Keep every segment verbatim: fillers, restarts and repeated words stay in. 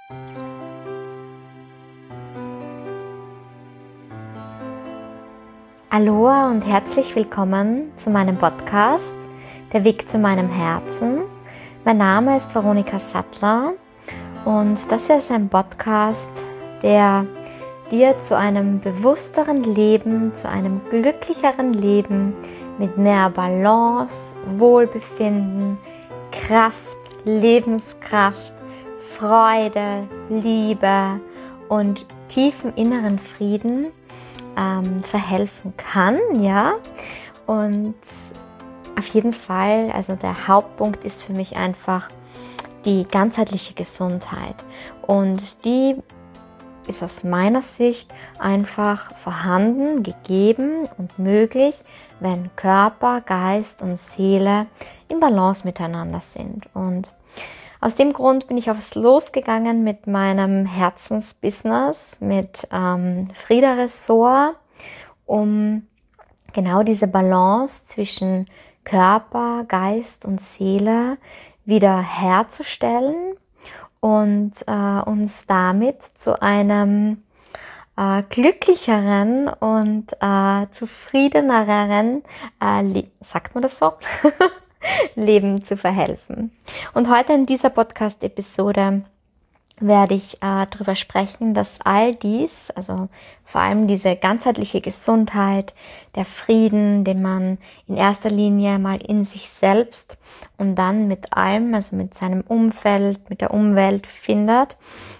Aloha und herzlich willkommen zu meinem Podcast Der Weg zu meinem Herzen. Mein Name ist Veronika Sattler und das ist ein Podcast, der dir zu einem bewussteren Leben, zu einem glücklicheren Leben mit mehr Balance, Wohlbefinden, Kraft, Lebenskraft, Freude, Liebe und tiefen inneren Frieden ähm, verhelfen kann, ja. Und auf jeden Fall, also der Hauptpunkt ist für mich einfach die ganzheitliche Gesundheit. Und die ist aus meiner Sicht einfach vorhanden, gegeben und möglich, wenn Körper, Geist und Seele in Balance miteinander sind. Und aus dem Grund bin ich aufs losgegangen mit meinem Herzensbusiness, mit ähm, Frida Ressort, um genau diese Balance zwischen Körper, Geist und Seele wieder herzustellen und äh, uns damit zu einem äh, glücklicheren und äh, zufriedeneren, äh, sagt man das so? Leben zu verhelfen. Und heute in dieser Podcast-Episode werde ich äh, darüber sprechen, dass all dies, also vor allem diese ganzheitliche Gesundheit, der Frieden, den man in erster Linie mal in sich selbst und dann mit allem, also mit seinem Umfeld, mit der Umwelt findet.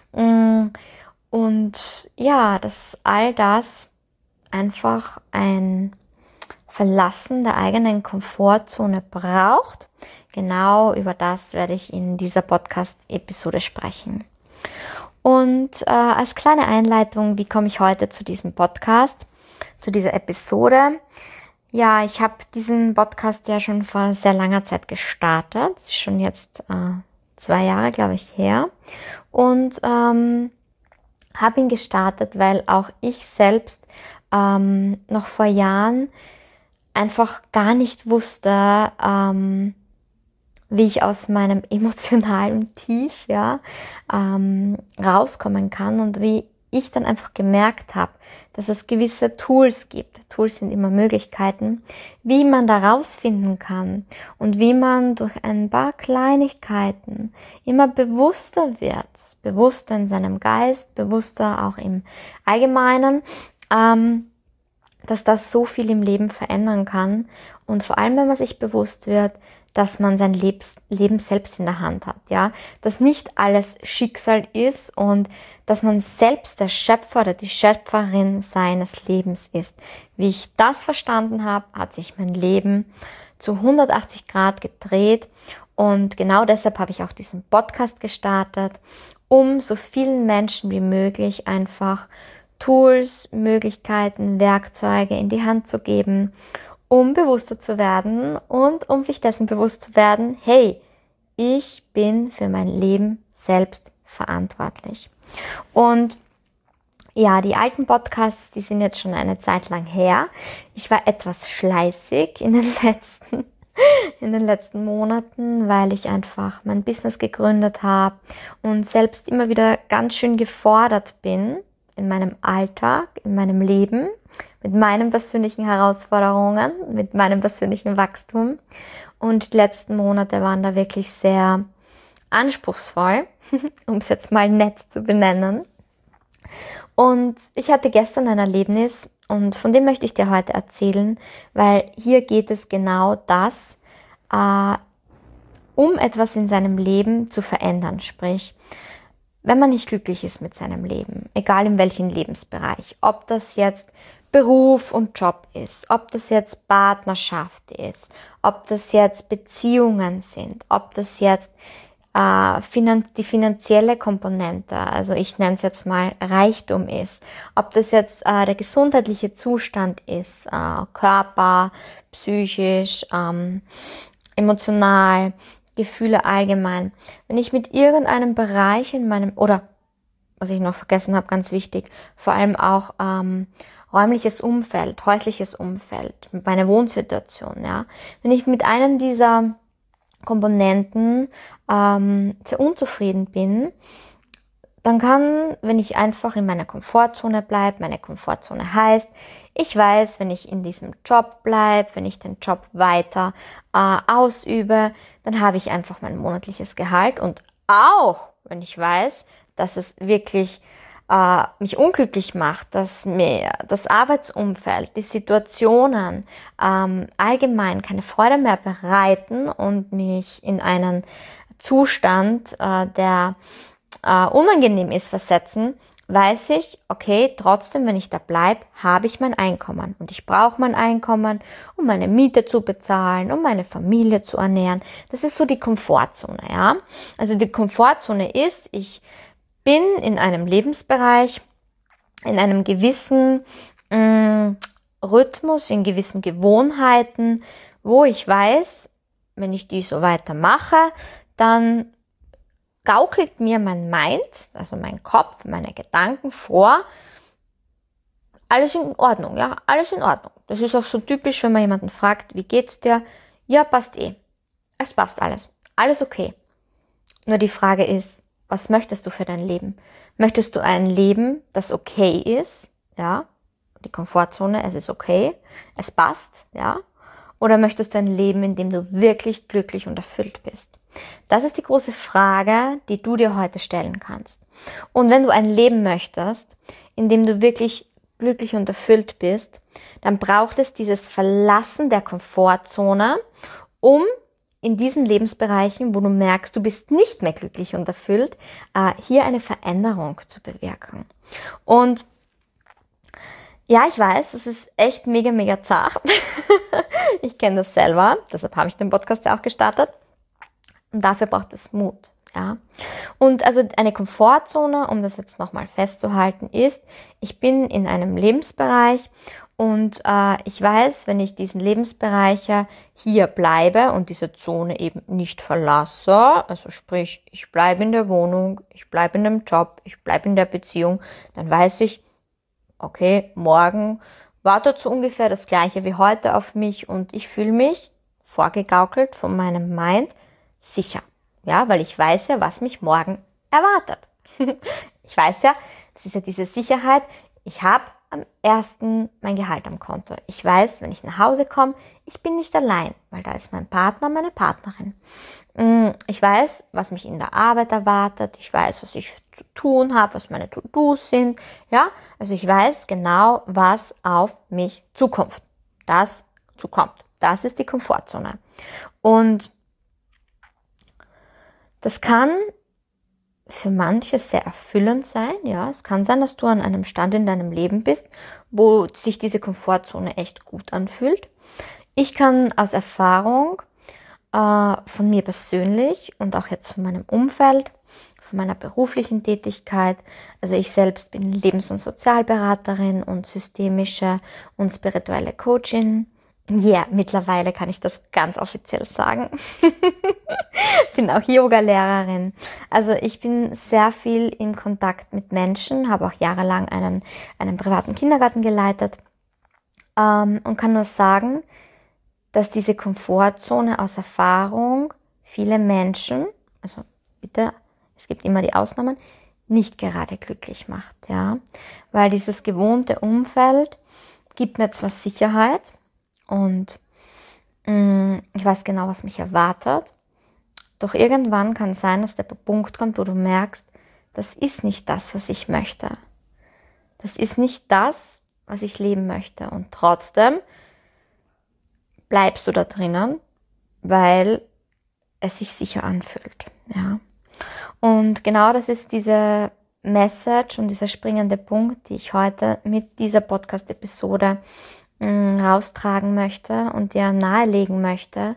Und ja, dass all das einfach ein Verlassen der eigenen Komfortzone braucht. Genau über das werde ich in dieser Podcast-Episode sprechen. Und äh, als kleine Einleitung, wie komme ich heute zu diesem Podcast, zu dieser Episode? Ja, ich habe diesen Podcast ja schon vor sehr langer Zeit gestartet, schon jetzt äh, zwei Jahre, glaube ich, her. Und ähm, habe ihn gestartet, weil auch ich selbst ähm, noch vor Jahren einfach gar nicht wusste, ähm, wie ich aus meinem emotionalen Tief ja, ähm, rauskommen kann und wie ich dann einfach gemerkt habe, dass es gewisse Tools gibt. Tools sind immer Möglichkeiten, wie man da rausfinden kann und wie man durch ein paar Kleinigkeiten immer bewusster wird, bewusster in seinem Geist, bewusster auch im Allgemeinen, ähm, dass das so viel im Leben verändern kann und vor allem, wenn man sich bewusst wird, dass man sein Lebens, Leben selbst in der Hand hat, ja, dass nicht alles Schicksal ist und dass man selbst der Schöpfer oder die Schöpferin seines Lebens ist. Wie ich das verstanden habe, hat sich mein Leben zu hundertachtzig Grad gedreht und genau deshalb habe ich auch diesen Podcast gestartet, um so vielen Menschen wie möglich einfach Tools, Möglichkeiten, Werkzeuge in die Hand zu geben, um bewusster zu werden und um sich dessen bewusst zu werden, hey, ich bin für mein Leben selbst verantwortlich. Und ja, die alten Podcasts, die sind jetzt schon eine Zeit lang her. Ich war etwas schleißig in den letzten, in den letzten Monaten, weil ich einfach mein Business gegründet habe und selbst immer wieder ganz schön gefordert bin, in meinem Alltag, in meinem Leben, mit meinen persönlichen Herausforderungen, mit meinem persönlichen Wachstum. Und die letzten Monate waren da wirklich sehr anspruchsvoll, um es jetzt mal nett zu benennen. Und ich hatte gestern ein Erlebnis und von dem möchte ich dir heute erzählen, weil hier geht es genau das, äh, um etwas in seinem Leben zu verändern, sprich, wenn man nicht glücklich ist mit seinem Leben, egal in welchem Lebensbereich, ob das jetzt Beruf und Job ist, ob das jetzt Partnerschaft ist, ob das jetzt Beziehungen sind, ob das jetzt äh, finan- die finanzielle Komponente, also ich nenne es jetzt mal Reichtum ist, ob das jetzt äh, der gesundheitliche Zustand ist, äh, Körper, psychisch, ähm, emotional, Gefühle allgemein. Wenn ich mit irgendeinem Bereich in meinem, oder was ich noch vergessen habe, ganz wichtig, vor allem auch ähm, räumliches Umfeld, häusliches Umfeld, meine Wohnsituation, ja. Wenn ich mit einem dieser Komponenten ähm, sehr unzufrieden bin, dann kann, wenn ich einfach in meiner Komfortzone bleibe, meine Komfortzone heißt, ich weiß, wenn ich in diesem Job bleibe, wenn ich den Job weiter äh, ausübe, dann habe ich einfach mein monatliches Gehalt. Und auch, wenn ich weiß, dass es wirklich äh, mich unglücklich macht, dass mir das Arbeitsumfeld, die Situationen ähm, allgemein keine Freude mehr bereiten und mich in einen Zustand, äh, der äh, unangenehm ist, versetzen, weiß ich, okay, trotzdem, wenn ich da bleibe, habe ich mein Einkommen. Und ich brauche mein Einkommen, um meine Miete zu bezahlen, um meine Familie zu ernähren. Das ist so die Komfortzone, ja. Also die Komfortzone ist, ich bin in einem Lebensbereich, in einem gewissen mh, Rhythmus, in gewissen Gewohnheiten, wo ich weiß, wenn ich die so weitermache, dann gaukelt mir mein Mind, also mein Kopf, meine Gedanken vor, alles in Ordnung, ja, alles in Ordnung. Das ist auch so typisch, wenn man jemanden fragt, wie geht's dir? Ja, passt eh. Es passt alles. Alles okay. Nur die Frage ist, was möchtest du für dein Leben? Möchtest du ein Leben, das okay ist? Ja, die Komfortzone, es ist okay, es passt, ja? Oder möchtest du ein Leben, in dem du wirklich glücklich und erfüllt bist? Das ist die große Frage, die du dir heute stellen kannst. Und wenn du ein Leben möchtest, in dem du wirklich glücklich und erfüllt bist, dann braucht es dieses Verlassen der Komfortzone, um in diesen Lebensbereichen, wo du merkst, du bist nicht mehr glücklich und erfüllt, hier eine Veränderung zu bewirken. Und ja, ich weiß, es ist echt mega, mega zart. Ich kenne das selber, deshalb habe ich den Podcast ja auch gestartet. Und dafür braucht es Mut, ja. Und also eine Komfortzone, um das jetzt nochmal festzuhalten, ist, ich bin in einem Lebensbereich und äh, ich weiß, wenn ich diesen Lebensbereich hier bleibe und diese Zone eben nicht verlasse, also sprich, ich bleibe in der Wohnung, ich bleibe in dem Job, ich bleibe in der Beziehung, dann weiß ich, okay, morgen wartet so ungefähr das Gleiche wie heute auf mich und ich fühle mich vorgegaukelt von meinem Mind sicher. Ja, weil ich weiß ja, was mich morgen erwartet. Ich weiß ja, das ist ja diese Sicherheit, ich habe am ersten mein Gehalt am Konto. Ich weiß, wenn ich nach Hause komme, ich bin nicht allein, weil da ist mein Partner, meine Partnerin. Ich weiß, was mich in der Arbeit erwartet. Ich weiß, was ich zu tun habe, was meine To-Dos sind. Ja, also ich weiß genau, was auf mich zukommt. Das zukommt. Das ist die Komfortzone. Und das kann für manche sehr erfüllend sein. Ja, es kann sein, dass du an einem Stand in deinem Leben bist, wo sich diese Komfortzone echt gut anfühlt. Ich kann aus Erfahrung äh, von mir persönlich und auch jetzt von meinem Umfeld, von meiner beruflichen Tätigkeit, also ich selbst bin Lebens- und Sozialberaterin und systemische und spirituelle Coachin. Ja, yeah, mittlerweile kann ich das ganz offiziell sagen. Bin auch Yoga-Lehrerin. Also ich bin sehr viel in Kontakt mit Menschen, habe auch jahrelang einen, einen privaten Kindergarten geleitet ähm, und kann nur sagen, dass diese Komfortzone aus Erfahrung viele Menschen, also bitte, es gibt immer die Ausnahmen, nicht gerade glücklich macht. Ja? Weil dieses gewohnte Umfeld gibt mir zwar Sicherheit, und mh, ich weiß genau, was mich erwartet. Doch irgendwann kann es sein, dass der Punkt kommt, wo du merkst, das ist nicht das, was ich möchte. Das ist nicht das, was ich leben möchte. Und trotzdem bleibst du da drinnen, weil es sich sicher anfühlt. Ja. Und genau das ist diese Message und dieser springende Punkt, die ich heute mit dieser Podcast-Episode raustragen möchte und dir nahelegen möchte,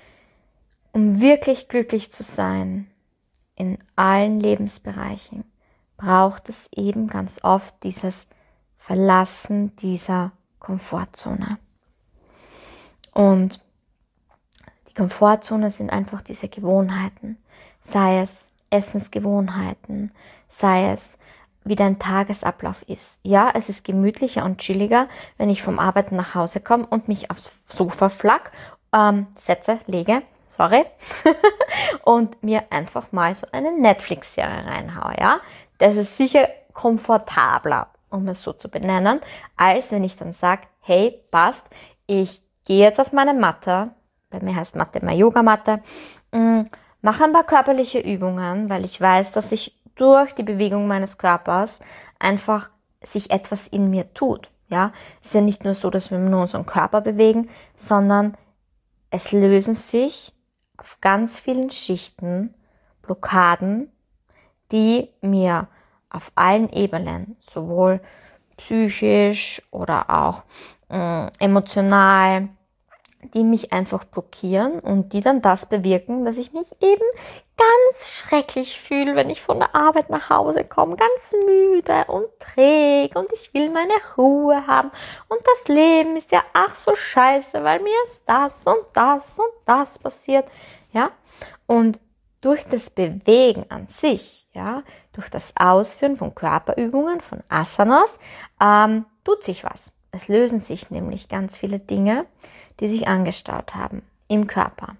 um wirklich glücklich zu sein in allen Lebensbereichen, braucht es eben ganz oft dieses Verlassen dieser Komfortzone. Und die Komfortzone sind einfach diese Gewohnheiten, sei es Essensgewohnheiten, sei es wie dein Tagesablauf ist. Ja, es ist gemütlicher und chilliger, wenn ich vom Arbeiten nach Hause komme und mich aufs Sofa flack, ähm, setze, lege, sorry, und mir einfach mal so eine Netflix-Serie reinhaue, ja. das ist sicher komfortabler, um es so zu benennen, als wenn ich dann sage, hey, passt, ich gehe jetzt auf meine Matte, bei mir heißt Matte immer Yogamatte, mache ein paar körperliche Übungen, weil ich weiß, dass sich durch die Bewegung meines Körpers einfach sich etwas in mir tut. Ja, es ist ja nicht nur so, dass wir nur unseren Körper bewegen, sondern es lösen sich auf ganz vielen Schichten Blockaden, die mir auf allen Ebenen, sowohl psychisch oder auch äh, emotional, die mich einfach blockieren und die dann das bewirken, dass ich mich eben ganz schrecklich fühle, wenn ich von der Arbeit nach Hause komme, ganz müde und träge und ich will meine Ruhe haben und das Leben ist ja ach so scheiße, weil mir ist das und das und das passiert, ja, und durch das Bewegen an sich, ja, durch das Ausführen von Körperübungen, von Asanas, ähm, tut sich was. Es lösen sich nämlich ganz viele Dinge, die sich angestaut haben im Körper.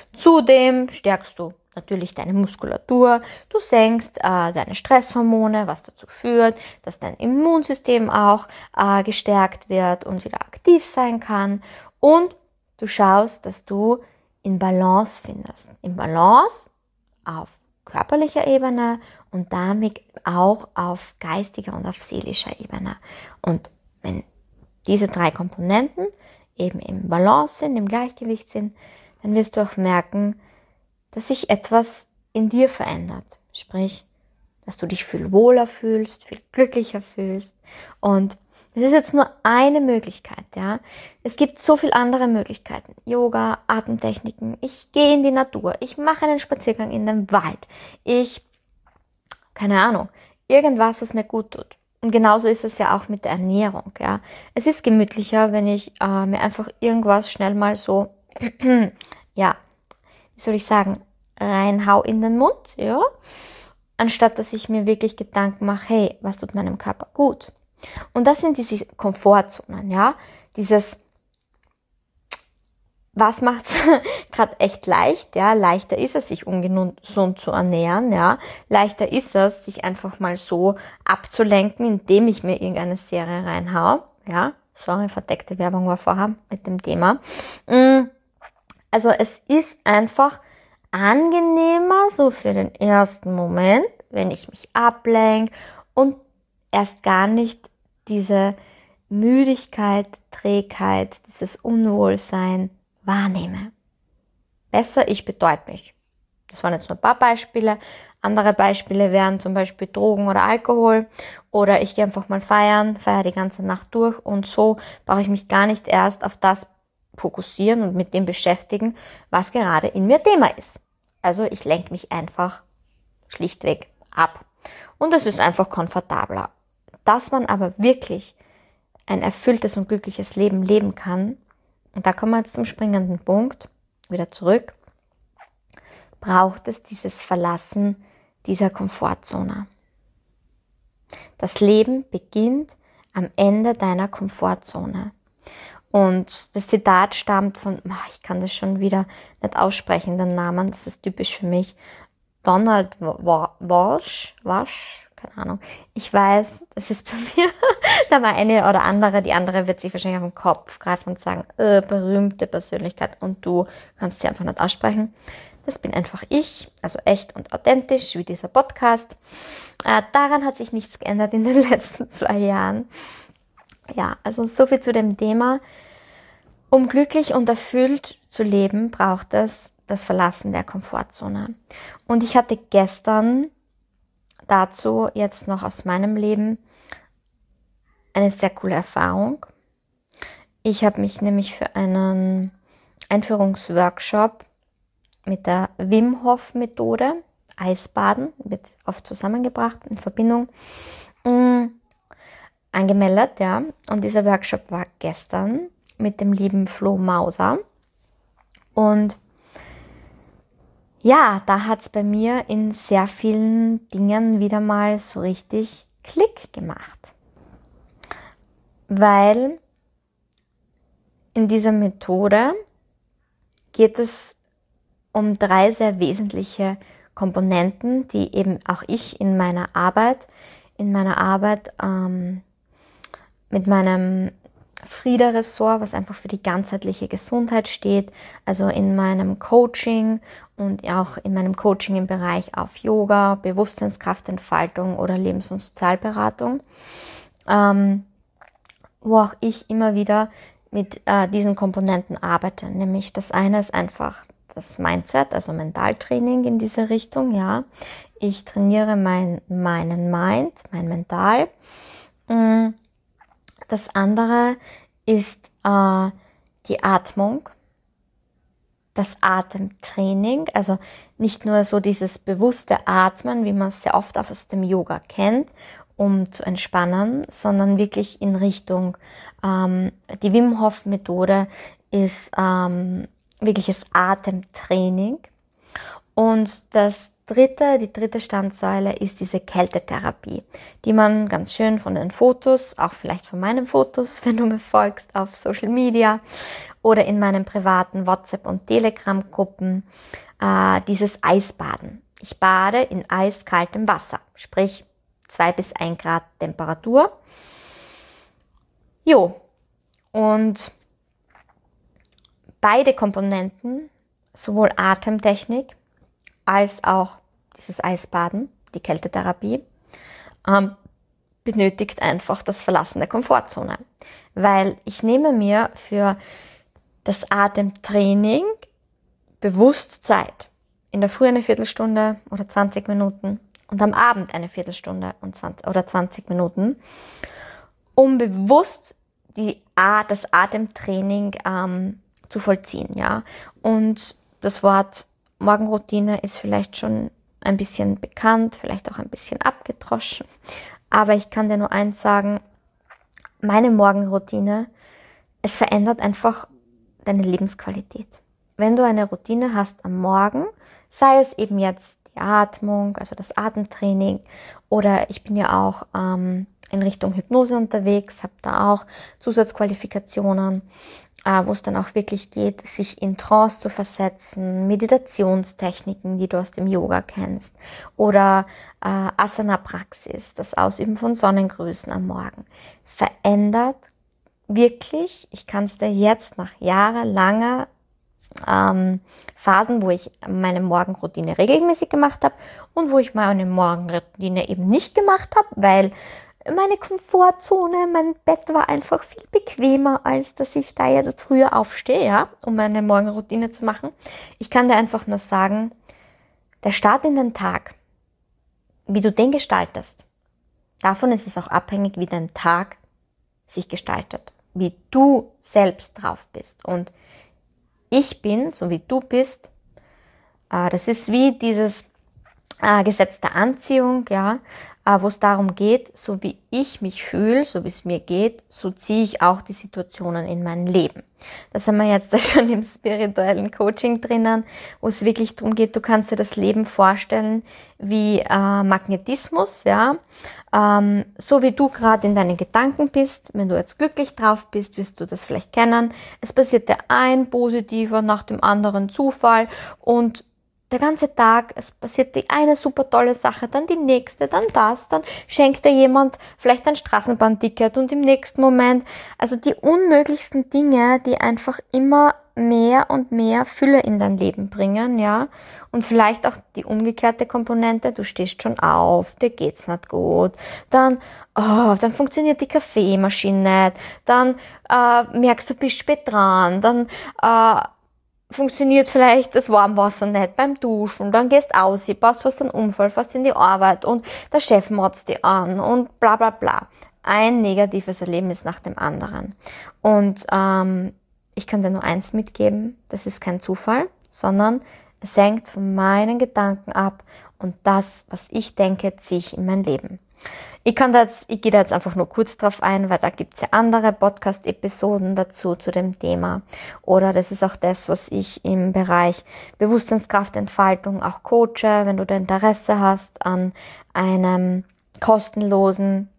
Zudem stärkst du natürlich deine Muskulatur, du senkst äh, deine Stresshormone, was dazu führt, dass dein Immunsystem auch äh, gestärkt wird und wieder aktiv sein kann. Und du schaust, dass du in Balance findest. In Balance auf körperlicher Ebene und damit auch auf geistiger und auf seelischer Ebene. Und wenn diese drei Komponenten eben im Balance sind, im Gleichgewicht sind, dann wirst du auch merken, dass sich etwas in dir verändert. Sprich, dass du dich viel wohler fühlst, viel glücklicher fühlst. Und das ist jetzt nur eine Möglichkeit, ja. Es gibt so viele andere Möglichkeiten. Yoga, Atemtechniken. Ich gehe in die Natur. Ich mache einen Spaziergang in den Wald. Ich, keine Ahnung, irgendwas, was mir gut tut. Und genauso ist es ja auch mit der Ernährung, ja. Es ist gemütlicher, wenn ich äh, mir einfach irgendwas schnell mal so, ja, wie soll ich sagen, reinhau in den Mund, ja, anstatt dass ich mir wirklich Gedanken mache, hey, was tut meinem Körper gut? Und das sind diese Komfortzonen, ja, dieses, was macht es gerade echt leicht, ja, leichter ist es, sich ungesund zu ernähren, ja, leichter ist es, sich einfach mal so abzulenken, indem ich mir irgendeine Serie reinhau, ja, sorry, verdeckte Werbung war vorher mit dem Thema. Also es ist einfach angenehmer, so für den ersten Moment, wenn ich mich ablenke und erst gar nicht diese Müdigkeit, Trägheit, dieses Unwohlsein wahrnehme. Besser, ich bedeute mich. Das waren jetzt nur ein paar Beispiele. Andere Beispiele wären zum Beispiel Drogen oder Alkohol. Oder ich gehe einfach mal feiern, feiere die ganze Nacht durch und so brauche ich mich gar nicht erst auf das fokussieren und mit dem beschäftigen, was gerade in mir Thema ist. Also ich lenke mich einfach schlichtweg ab. Und es ist einfach komfortabler. Dass man aber wirklich ein erfülltes und glückliches Leben leben kann, und da kommen wir jetzt zum springenden Punkt, wieder zurück, braucht es dieses Verlassen dieser Komfortzone. Das Leben beginnt am Ende deiner Komfortzone. Und das Zitat stammt von, ich kann das schon wieder nicht aussprechen, den Namen, das ist typisch für mich, Donald Walsh, Walsh, keine Ahnung. Ich weiß, das ist bei mir, da war eine oder andere, die andere wird sich wahrscheinlich auf den Kopf greifen und sagen, äh, berühmte Persönlichkeit und du kannst sie einfach nicht aussprechen. Das bin einfach ich, also echt und authentisch, wie dieser Podcast. Äh, daran hat sich nichts geändert in den letzten zwei Jahren. Ja, also so viel zu dem Thema. Um glücklich und erfüllt zu leben, braucht es das Verlassen der Komfortzone. Und ich hatte gestern dazu jetzt noch aus meinem Leben eine sehr coole Erfahrung. Ich habe mich nämlich für einen Einführungsworkshop mit der Wim Hof Methode, Eisbaden, wird oft zusammengebracht in Verbindung, mh, angemeldet, ja. Und dieser Workshop war gestern mit dem lieben Flo Mauser. Und ja, da hat es bei mir in sehr vielen Dingen wieder mal so richtig Klick gemacht. Weil in dieser Methode geht es um drei sehr wesentliche Komponenten, die eben auch ich in meiner Arbeit, in meiner Arbeit ähm, mit meinem Frieda-Ressort, was einfach für die ganzheitliche Gesundheit steht, also in meinem Coaching und auch in meinem Coaching im Bereich auf Yoga, Bewusstseinskraftentfaltung oder Lebens- und Sozialberatung, ähm, wo auch ich immer wieder mit äh, diesen Komponenten arbeite. Nämlich das eine ist einfach das Mindset, also Mentaltraining in diese Richtung, ja. Ich trainiere mein, meinen Mind, mein Mental. Das andere ist äh, die Atmung, das Atemtraining, also nicht nur so dieses bewusste Atmen, wie man es sehr oft aus dem Yoga kennt, um zu entspannen, sondern wirklich in Richtung, ähm, die Wim Hof Methode ist ähm, wirkliches Atemtraining. Und das dritte, die dritte Standsäule ist diese Kältetherapie, die man ganz schön von den Fotos, auch vielleicht von meinen Fotos, wenn du mir folgst auf Social Media oder in meinen privaten WhatsApp- und Telegram-Gruppen, äh, dieses Eisbaden. Ich bade in eiskaltem Wasser, sprich zwei bis ein Grad Temperatur. Jo, und beide Komponenten, sowohl Atemtechnik als auch dieses Eisbaden, die Kältetherapie, ähm, benötigt einfach das Verlassen der Komfortzone. Weil ich nehme mir für das Atemtraining bewusst Zeit. In der Früh eine Viertelstunde oder zwanzig Minuten und am Abend eine Viertelstunde und zwanzig oder zwanzig Minuten, um bewusst die, das Atemtraining ähm, zu vollziehen. Ja? Und das Wort Morgenroutine ist vielleicht schon ein bisschen bekannt, vielleicht auch ein bisschen abgedroschen. Aber ich kann dir nur eins sagen, meine Morgenroutine, es verändert einfach deine Lebensqualität. Wenn du eine Routine hast am Morgen, sei es eben jetzt die Atmung, also das Atemtraining, oder ich bin ja auch ähm, in Richtung Hypnose unterwegs, habe da auch Zusatzqualifikationen, äh, wo es dann auch wirklich geht, sich in Trance zu versetzen, Meditationstechniken, die du aus dem Yoga kennst, oder äh, Asana-Praxis, das Ausüben von Sonnengrüßen am Morgen, verändert wirklich, ich kann es dir jetzt nach jahrelanger ähm, Phasen, wo ich meine Morgenroutine regelmäßig gemacht habe und wo ich meine Morgenroutine eben nicht gemacht habe, weil meine Komfortzone, mein Bett war einfach viel bequemer, als dass ich da jetzt früher aufstehe, ja, um meine Morgenroutine zu machen. Ich kann dir einfach nur sagen, der Start in den Tag, wie du den gestaltest, davon ist es auch abhängig, wie dein Tag sich gestaltet, wie du selbst drauf bist. Und ich bin, so wie du bist, äh, das ist wie dieses äh, Gesetz der Anziehung, ja, äh, wo es darum geht, so wie ich mich fühle, so wie es mir geht, so ziehe ich auch die Situationen in mein Leben. Das haben wir jetzt schon im spirituellen Coaching drinnen, wo es wirklich darum geht, du kannst dir das Leben vorstellen wie äh, Magnetismus, ja, ähm, so wie du gerade in deinen Gedanken bist. Wenn du jetzt glücklich drauf bist, wirst du das vielleicht kennen. Es passiert dir ein positiver nach dem anderen Zufall und der ganze Tag, es passiert die eine super tolle Sache, dann die nächste, dann das, dann schenkt dir jemand vielleicht ein Straßenbahnticket und im nächsten Moment, also die unmöglichsten Dinge, die einfach immer mehr und mehr Fülle in dein Leben bringen, ja, und vielleicht auch die umgekehrte Komponente, du stehst schon auf, dir geht's nicht gut, dann, oh, dann funktioniert die Kaffeemaschine nicht, dann äh, merkst du, bist spät dran, dann äh, funktioniert vielleicht das Warmwasser nicht beim Duschen, dann gehst aus, passt fast einen Unfall, fast in die Arbeit und der Chef motzt dich an und bla bla bla. Ein negatives Erlebnis nach dem anderen. Und ähm, ich kann dir nur eins mitgeben, das ist kein Zufall, sondern es hängt von meinen Gedanken ab und das, was ich denke, ziehe ich in mein Leben. Ich kann da jetzt, ich gehe da jetzt einfach nur kurz drauf ein, weil da gibt es ja andere Podcast-Episoden dazu, zu dem Thema. Oder das ist auch das, was ich im Bereich Bewusstseinskraftentfaltung auch coache, wenn du da Interesse hast an einem kostenlosen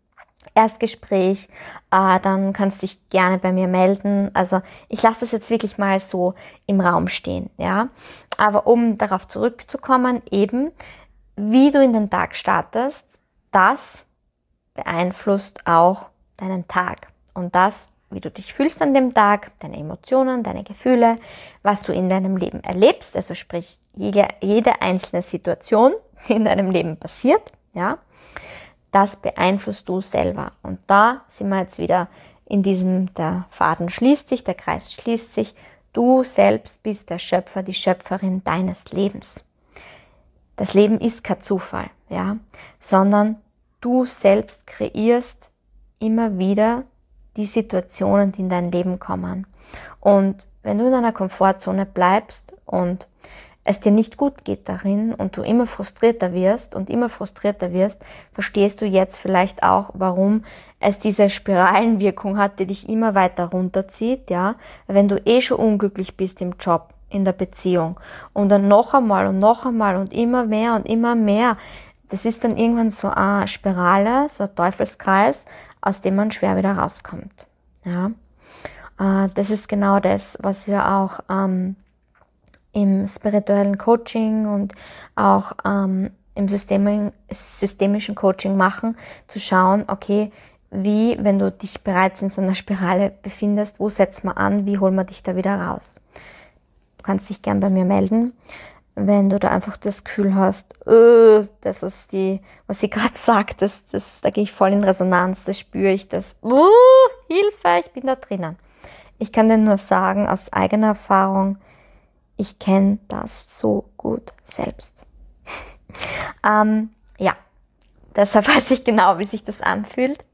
Erstgespräch, äh, dann kannst du dich gerne bei mir melden. Also ich lasse das jetzt wirklich mal so im Raum stehen, ja. Aber um darauf zurückzukommen, eben, wie du in den Tag startest, das beeinflusst auch deinen Tag. Und das, wie du dich fühlst an dem Tag, deine Emotionen, deine Gefühle, was du in deinem Leben erlebst, also sprich jede, jede einzelne Situation, die in deinem Leben passiert, ja, das beeinflusst du selber. Und da sind wir jetzt wieder in diesem, der Faden schließt sich, der Kreis schließt sich. Du selbst bist der Schöpfer, die Schöpferin deines Lebens. Das Leben ist kein Zufall, ja, sondern du selbst kreierst immer wieder die Situationen, die in dein Leben kommen. Und wenn du in einer Komfortzone bleibst und es dir nicht gut geht darin und du immer frustrierter wirst und immer frustrierter wirst, verstehst du jetzt vielleicht auch, warum es diese Spiralenwirkung hat, die dich immer weiter runterzieht, ja. Wenn du eh schon unglücklich bist im Job, in der Beziehung und dann noch einmal und noch einmal und immer mehr und immer mehr, das ist dann irgendwann so eine Spirale, so ein Teufelskreis, aus dem man schwer wieder rauskommt, ja. Das ist genau das, was wir auch ähm, im spirituellen Coaching und auch ähm, im System, systemischen Coaching machen, zu schauen, okay, wie, wenn du dich bereits in so einer Spirale befindest, wo setzt man an, wie holen wir dich da wieder raus? Du kannst dich gern bei mir melden, wenn du da einfach das Gefühl hast, öh, das, was die, was sie gerade sagt, das, das, da gehe ich voll in Resonanz, das spüre ich, das, uh, Hilfe, ich bin da drinnen. Ich kann dir nur sagen, aus eigener Erfahrung, ich kenne das so gut selbst. ähm, ja, deshalb weiß ich genau, wie sich das anfühlt.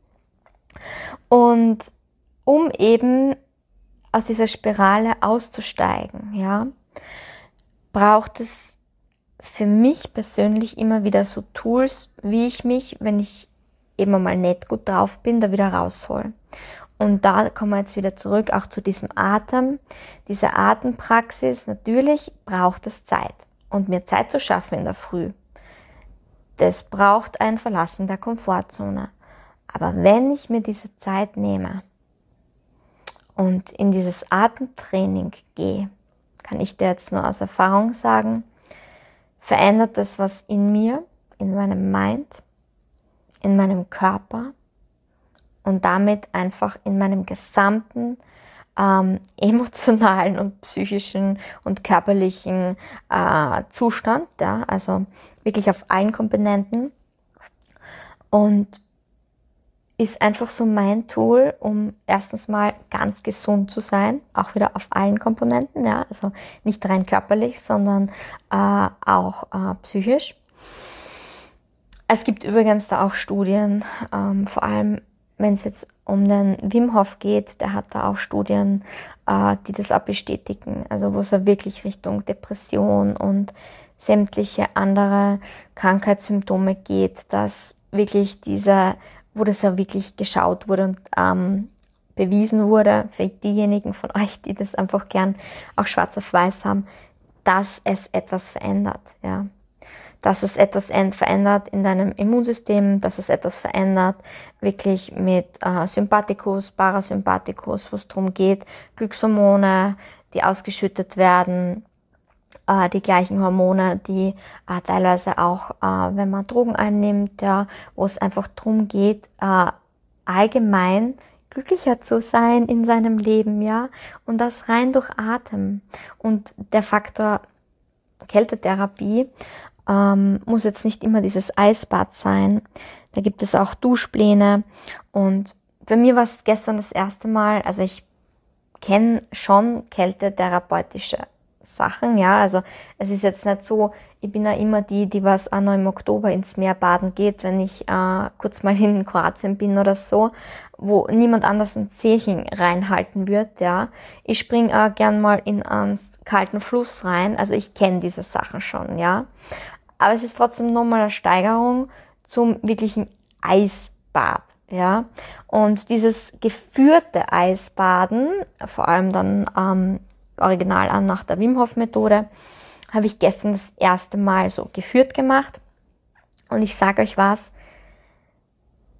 Und um eben aus dieser Spirale auszusteigen, ja, braucht es für mich persönlich immer wieder so Tools, wie ich mich, wenn ich eben mal nicht gut drauf bin, da wieder raushole. Und da kommen wir jetzt wieder zurück, auch zu diesem Atem, diese Atempraxis. Natürlich braucht es Zeit. Und mir Zeit zu schaffen in der Früh, das braucht ein Verlassen der Komfortzone. Aber wenn ich mir diese Zeit nehme und in dieses Atemtraining gehe, kann ich dir jetzt nur aus Erfahrung sagen, verändert das was in mir, in meinem Mind, in meinem Körper, und damit einfach in meinem gesamten ähm, emotionalen und psychischen und körperlichen äh, Zustand, ja, also wirklich auf allen Komponenten, und ist einfach so mein Tool, um erstens mal ganz gesund zu sein, auch wieder auf allen Komponenten, ja, also nicht rein körperlich, sondern äh, auch äh, psychisch. Es gibt übrigens da auch Studien, ähm, vor allem wenn es jetzt um den Wim Hof geht, der hat da auch Studien, äh, die das auch bestätigen. Also wo es ja wirklich Richtung Depression und sämtliche andere Krankheitssymptome geht, dass wirklich diese, wo das ja wirklich geschaut wurde und ähm, bewiesen wurde, für diejenigen von euch, die das einfach gern auch schwarz auf weiß haben, dass es etwas verändert, ja. Dass es etwas verändert in deinem Immunsystem, dass es etwas verändert wirklich mit äh, Sympathikus, Parasympathikus, wo es darum geht, Glückshormone, die ausgeschüttet werden, äh, die gleichen Hormone, die äh, teilweise auch, äh, wenn man Drogen einnimmt, ja, wo es einfach darum geht, äh, allgemein glücklicher zu sein in seinem Leben, ja, und das rein durch Atem. Und der Faktor Kältetherapie Ähm, muss jetzt nicht immer dieses Eisbad sein. Da gibt es auch Duschpläne. Und bei mir war es gestern das erste Mal, also ich kenne schon kältetherapeutische Sachen, ja, also es ist jetzt nicht so, ich bin ja immer die, die was auch noch im Oktober ins Meer baden geht, wenn ich äh, kurz mal in Kroatien bin oder so, wo niemand anders ein Zehchen reinhalten wird, ja. Ich springe auch gern mal in einen kalten Fluss rein, also ich kenne diese Sachen schon, ja. Aber es ist trotzdem nochmal eine Steigerung zum wirklichen Eisbad, ja. Und dieses geführte Eisbaden, vor allem dann ähm, original an nach der Wim Hof Methode, habe ich gestern das erste Mal so geführt gemacht. Und ich sage euch was,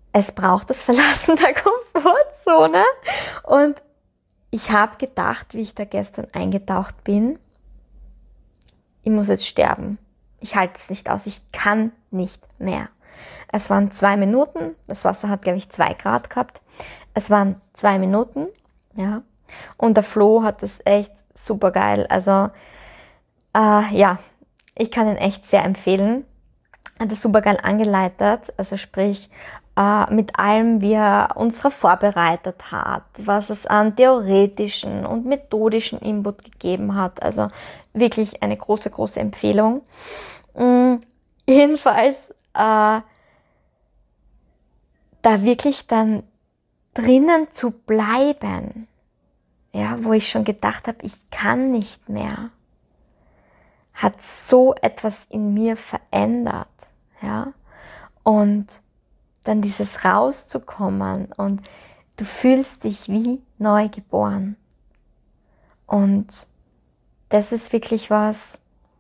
es braucht das Verlassen der Komfortzone. Und ich habe gedacht, wie ich da gestern eingetaucht bin, ich muss jetzt sterben. Ich halte es nicht aus, ich kann nicht mehr. Es waren zwei Minuten, das Wasser hat, glaube ich, zwei Grad gehabt. Es waren zwei Minuten, ja. Und der Flo hat das echt super geil. Also, äh, ja, ich kann ihn echt sehr empfehlen. Er hat das super geil angeleitet, also sprich, äh, mit allem, wie er uns darauf vorbereitet hat, was es an theoretischen und methodischen Input gegeben hat. Also wirklich eine große, große Empfehlung. Mhm. Jedenfalls, äh, da wirklich dann drinnen zu bleiben, ja, wo ich schon gedacht habe, ich kann nicht mehr, hat so etwas in mir verändert, ja, und dann dieses rauszukommen und du fühlst dich wie neu geboren. Und das ist wirklich was,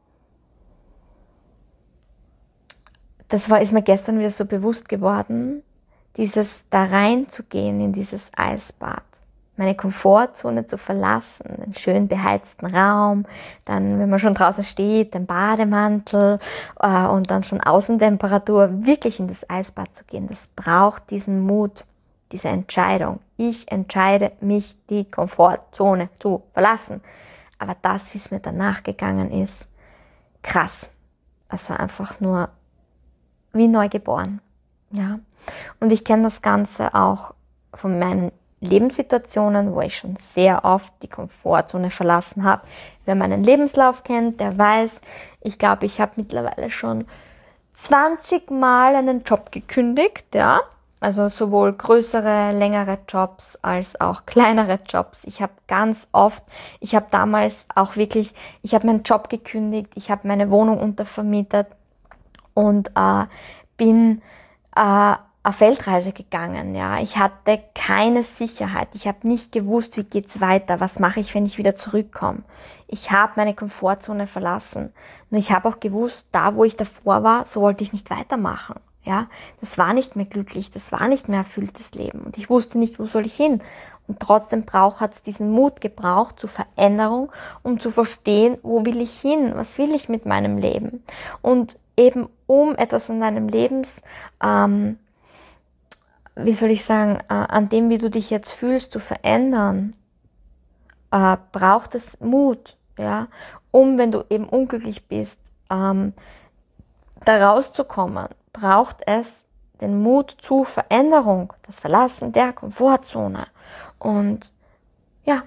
das war, ist mir gestern wieder so bewusst geworden, dieses da reinzugehen in dieses Eisbad, meine Komfortzone zu verlassen, einen schön beheizten Raum, dann, wenn man schon draußen steht, den Bademantel äh, und dann von Außentemperatur wirklich in das Eisbad zu gehen. Das braucht diesen Mut, diese Entscheidung. Ich entscheide mich, die Komfortzone zu verlassen. Aber das, wie es mir danach gegangen ist, krass. Es war einfach nur wie neu geboren. Ja. Und ich kenne das Ganze auch von meinen Lebenssituationen, wo ich schon sehr oft die Komfortzone verlassen habe. Wer meinen Lebenslauf kennt, der weiß, ich glaube, ich habe mittlerweile schon zwanzig Mal einen Job gekündigt, ja. Also sowohl größere, längere Jobs als auch kleinere Jobs. Ich habe ganz oft, ich habe damals auch wirklich, ich habe meinen Job gekündigt, ich habe meine Wohnung untervermietet und äh, bin äh, auf Weltreise gegangen, ja. Ich hatte keine Sicherheit. Ich habe nicht gewusst, wie geht's weiter, was mache ich, wenn ich wieder zurückkomme. Ich habe meine Komfortzone verlassen. Nur ich habe auch gewusst, da wo ich davor war, so wollte ich nicht weitermachen, ja. Das war nicht mehr glücklich, das war nicht mehr erfülltes Leben und ich wusste nicht, wo soll ich hin. Und trotzdem braucht es diesen Mut gebraucht zur Veränderung, um zu verstehen, wo will ich hin, was will ich mit meinem Leben. Und eben um etwas in deinem Lebens, ähm, wie soll ich sagen, äh, an dem, wie du dich jetzt fühlst, zu verändern, äh, braucht es Mut, ja, um, wenn du eben unglücklich bist, ähm, da rauszukommen, braucht es den Mut zur Veränderung, das Verlassen der Komfortzone. Und ja,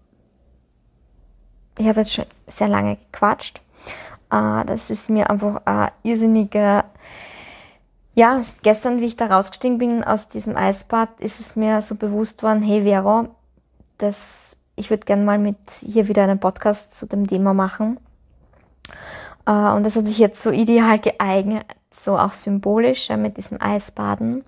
ich habe jetzt schon sehr lange gequatscht. Äh, das ist mir einfach ein irrsinniger. Ja, gestern, wie ich da rausgestiegen bin aus diesem Eisbad, ist es mir so bewusst worden, hey Vero, das, ich würde gerne mal mit hier wieder einen Podcast zu dem Thema machen. Äh, und das hat sich jetzt so ideal geeignet, so auch symbolisch ja, mit diesem Eisbaden.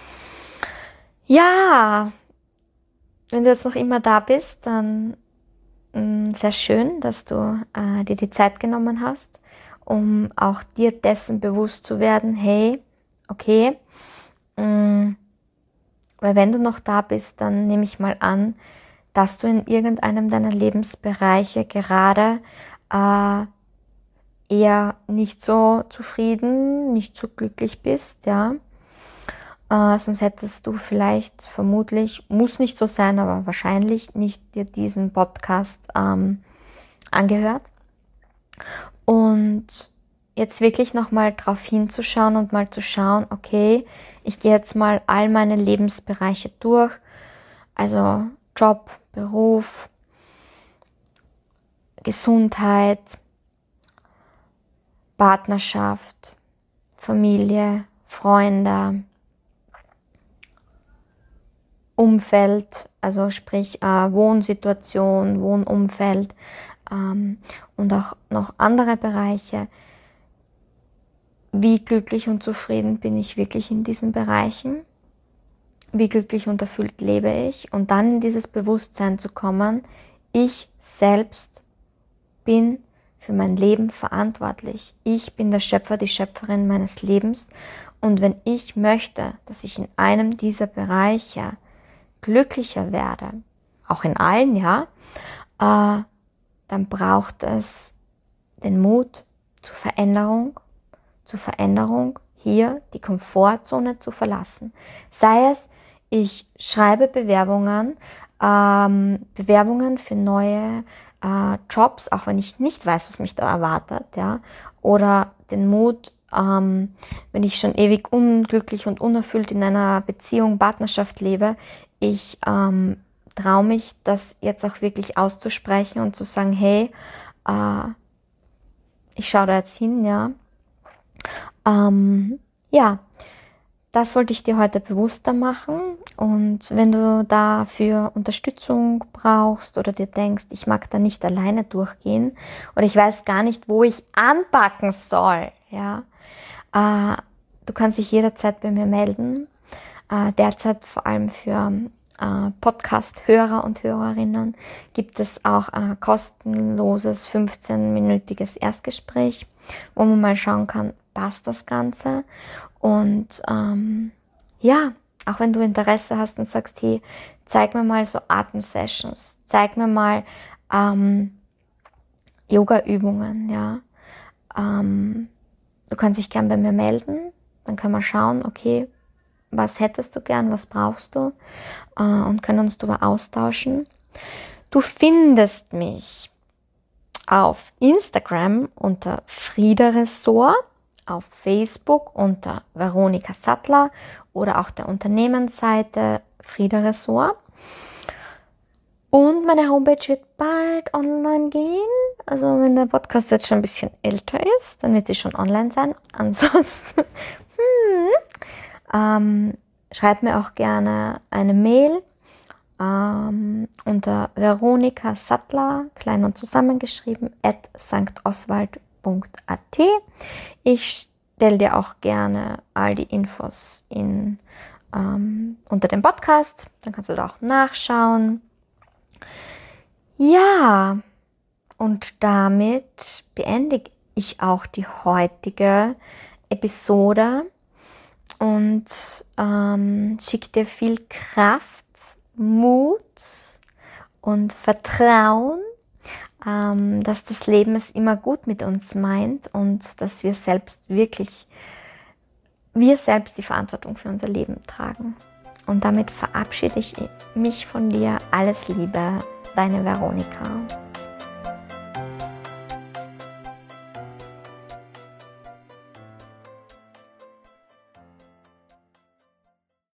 Ja, wenn du jetzt noch immer da bist, dann mh, sehr schön, dass du äh, dir die Zeit genommen hast, um auch dir dessen bewusst zu werden, hey, okay, weil wenn du noch da bist, dann nehme ich mal an, dass du in irgendeinem deiner Lebensbereiche gerade äh, eher nicht so zufrieden, nicht so glücklich bist, ja. Äh, sonst hättest du vielleicht vermutlich, muss nicht so sein, aber wahrscheinlich nicht dir diesen Podcast ähm, angehört. Und jetzt wirklich nochmal drauf hinzuschauen und mal zu schauen, okay, ich gehe jetzt mal all meine Lebensbereiche durch, also Job, Beruf, Gesundheit, Partnerschaft, Familie, Freunde, Umfeld, also sprich äh, Wohnsituation, Wohnumfeld ähm, und auch noch andere Bereiche. Wie glücklich und zufrieden bin ich wirklich in diesen Bereichen? Wie glücklich und erfüllt lebe ich? Und dann in dieses Bewusstsein zu kommen, ich selbst bin für mein Leben verantwortlich. Ich bin der Schöpfer, die Schöpferin meines Lebens Und wenn ich möchte, dass ich in einem dieser Bereiche glücklicher werde, auch in allen, ja, äh, dann braucht es den Mut zur Veränderung, zur Veränderung, hier die Komfortzone zu verlassen. Sei es, ich schreibe Bewerbungen, ähm, Bewerbungen für neue äh, Jobs, auch wenn ich nicht weiß, was mich da erwartet, ja, oder den Mut, ähm, wenn ich schon ewig unglücklich und unerfüllt in einer Beziehung, Partnerschaft lebe, ich ähm, traue mich, das jetzt auch wirklich auszusprechen und zu sagen, hey, äh, ich schaue da jetzt hin, ja. Ähm, ja, das wollte ich dir heute bewusster machen. Und wenn du dafür Unterstützung brauchst oder dir denkst, ich mag da nicht alleine durchgehen oder ich weiß gar nicht, wo ich anpacken soll, ja, äh, du kannst dich jederzeit bei mir melden. Äh, derzeit vor allem für äh, Podcast-Hörer und Hörerinnen gibt es auch ein kostenloses fünfzehnminütiges Erstgespräch, wo man mal schauen kann, passt das Ganze. Und ähm, ja, auch wenn du Interesse hast und sagst, hey, zeig mir mal so Atemsessions, zeig mir mal ähm, Yoga-Übungen, ja. Ähm, du kannst dich gern bei mir melden, dann können wir schauen, okay, was hättest du gern, was brauchst du äh, und können uns darüber austauschen. Du findest mich auf Instagram unter Frieda Ressort, auf Facebook unter Veronika Sattler oder auch der Unternehmensseite Frieda Ressort. Und meine Homepage wird bald online gehen. Also wenn der Podcast jetzt schon ein bisschen älter ist, dann wird sie schon online sein. Ansonsten hm, ähm, schreib mir auch gerne eine Mail ähm, unter Veronika Sattler, klein und zusammengeschrieben, at sanktoswald punkt at. Ich stelle dir auch gerne all die Infos in, ähm, unter dem Podcast. Dann kannst du da auch nachschauen. Ja, und damit beende ich auch die heutige Episode und ähm, schicke dir viel Kraft, Mut und Vertrauen, ähm, dass das Leben es immer gut mit uns meint und dass wir selbst wirklich, wir selbst die Verantwortung für unser Leben tragen. Und damit verabschiede ich mich von dir. Alles Liebe, deine Veronika.